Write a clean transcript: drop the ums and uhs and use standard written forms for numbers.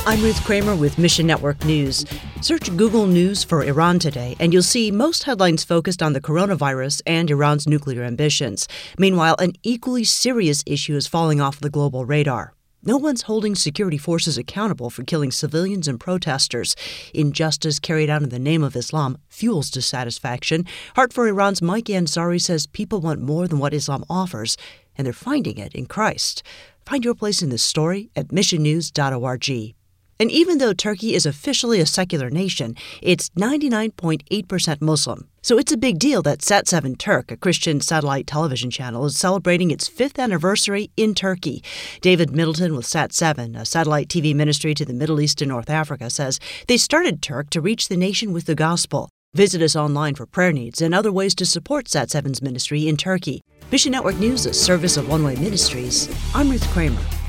I'm Ruth Kramer with Mission Network News. Search Google News for Iran today, and you'll see most headlines focused on the coronavirus and Iran's nuclear ambitions. Meanwhile, an equally serious issue is falling off the global radar. No one's holding security forces accountable for killing civilians and protesters. Injustice carried out in the name of Islam fuels dissatisfaction. Heart for Iran's Mike Ansari says people want more than what Islam offers, and they're finding it in Christ. Find your place in this story at missionnews.org. And even though Turkey is officially a secular nation, it's 99.8% Muslim. So it's a big deal that Sat7 Turk, a Christian satellite television channel, is celebrating its 5th anniversary in Turkey. David Middleton with Sat7, a satellite TV ministry to the Middle East and North Africa, says they started Turk to reach the nation with the gospel. Visit us online for prayer needs and other ways to support Sat7's ministry in Turkey. Mission Network News, a service of One Way Ministries. I'm Ruth Kramer.